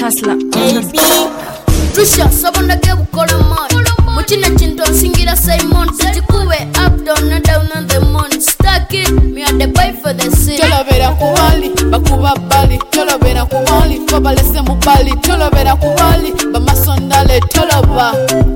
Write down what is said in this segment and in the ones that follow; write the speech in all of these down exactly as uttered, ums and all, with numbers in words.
Tesla. Baby. Trisha, sabona ke bukola man. Muchina chinto singira Simon. Tijikube up down and down on the moon. Stack it, me at the buy for the city. Tolo vera kubali, bakuba bali. Tolo vera kubali, fabalese mubali. Tolo vera kubali, bamasondale tolo ba.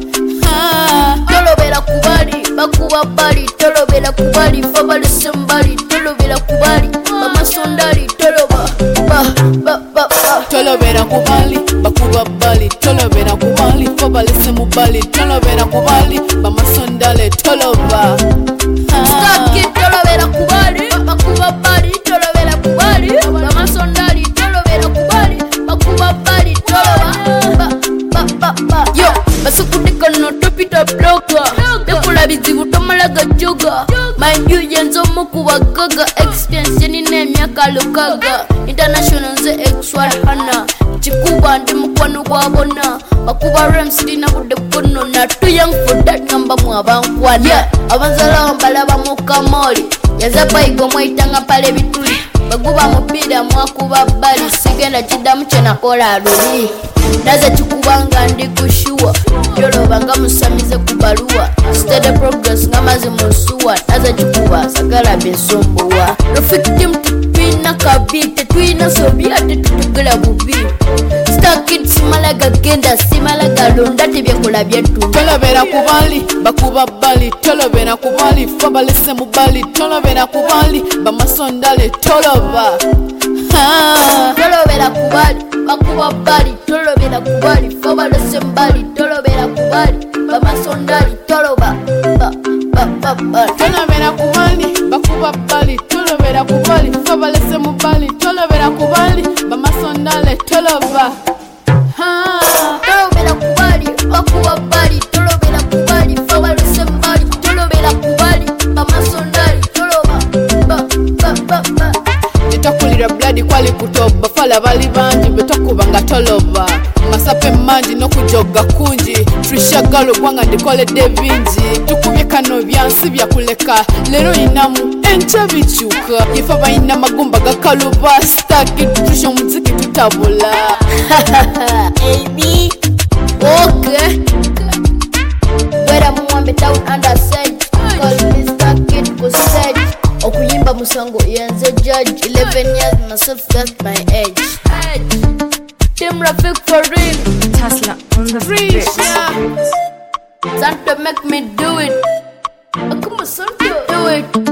Tolo vera kubali, bakuba bali. Tolo vera kubali, fabalese mbali. Tolo vera kubali, bamasondale tolo ba. Ba ba ba ba. Tolo vera kubali, bakuba bali. Tolo vera kubali, fabalese mubali. Tolo vera kubali, bamasondale tolo ba. Stack it, tolo vera kubali, bakuba bali. Tolo vera kubali, bamasondale tolo vera kubali, bakuba bali tolo ba. Ba ba ba. Yo, basukudika no topita bloga. Bekula bizibu tomalaga joga. Mind you yenzo mukuwa gaga. Extension ine myaka lukaga. International nze X one hana. Chikuba ndi mukwano gwabona. Bakuba rems dina bude kono. Na too young for that number mwabankwana. Yeah, abanzala mbalaba mukamoli. Yazapa igo mwaitanga pale bituli. Baguba mupira mwakuba bali. Sigenda chidamu chena kola aluli. Naza chikubanga ndi kushua. Yolo banga musamize kubalua. Steady progress ngamazi musuwa. Naza chikuba sagala besombowa. Rafiki mtu twina kabite. Twina sobiate tutugula bubi. Stack it simalaga genda. Simalaga londa tibyakola byetu. Tolo vera kubali, bakuba bali. Tolo vera kubali, fabalese mubali. Tolo vera kubali, bamasondale tolo ba. Tolo vera kubali, bakuba bali. Tolo vera kubali, fabalese mbali. Tolo vera kubali, bamasondale tolo ba. Ba ba ba ba. Tolo vera kubali, bakuba bali. Tolo vera kubali, fabalese mubali. Tolo vera kubali, bamasondale tolo ba. Tolo vera kubali, bakuba bali. Tolo vera kubali, fabalese mbali. Tolo vera kubali, bamasondale tolo ba. Ba ba ba ba. Nitakulira blood kwali kutoba. Fala bali banji betokubanga toloba. Masape manji nokujoga kunji. Trisha galo gwanga ndikole devinji. Tukubye kano byansi byakuleka. Lero inamu enche bichuka. Ifa bayina magumba gakaluba. Stack it Trisha muziki tutabula. Baby. Okay. Wera muwambe town under sedge. Call me Stack it kusage. Okuyimba musango yenze judge. Eleven years myself that's my age. Team Rafik for real. Tesla on the bridge. Santa make me do it. Akuma Santa do it.